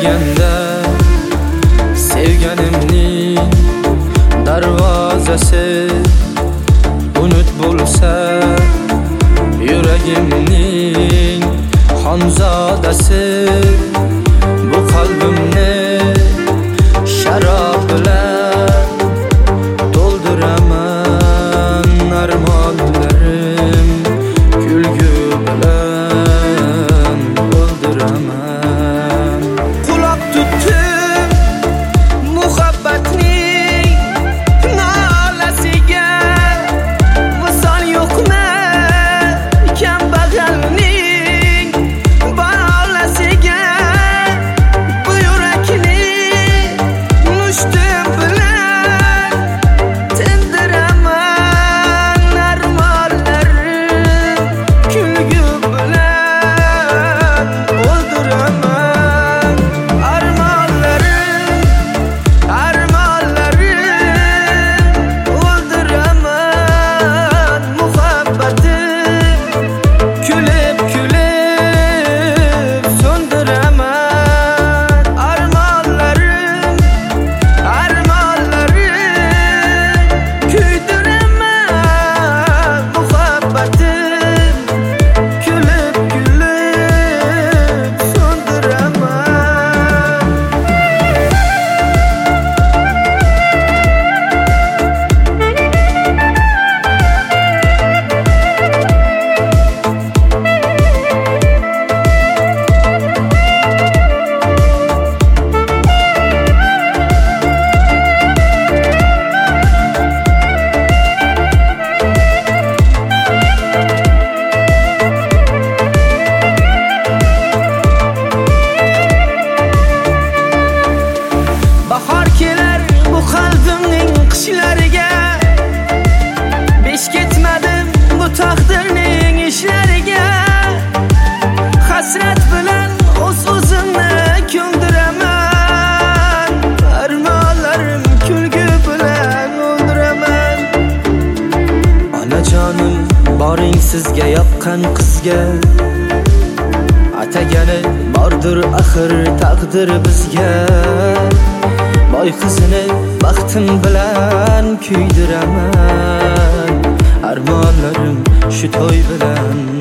kelganda sevganimning darvozasi unut bo'lsa, yuragimning xonzodasi bu qalbimni sharob bilan to'ldiraman. Armonlarim kulgu bilan o'ldiraman. Quloq tutdim muhabbatning nolasiga, misol yo'qmi kambag'alning bolasiga. Bu yurakni mushtim bilan tindiraman. Armonlarim kulgu bilan o'ldiraman. Armonlarim o'ldiraman. Muhabbatim kulib so'ndiraman. Armonlarim kuydiraman. Muhabbatim kulib so'ndiraman. Bahor kelar bu qalbimning qishlariga, besh ketmadim bu taqdirning ishlariga. Hasrat bilan o'z-o'zimni ko'ndiraman. Armonlarim kulgu bilan o'ldiraman. Onajonim boring sizga yoqqan qizga, atagani bordir axir taqdir bizga. Boy qizini baxtim bilan kuydiraman. Armonlarim shu to'y bilan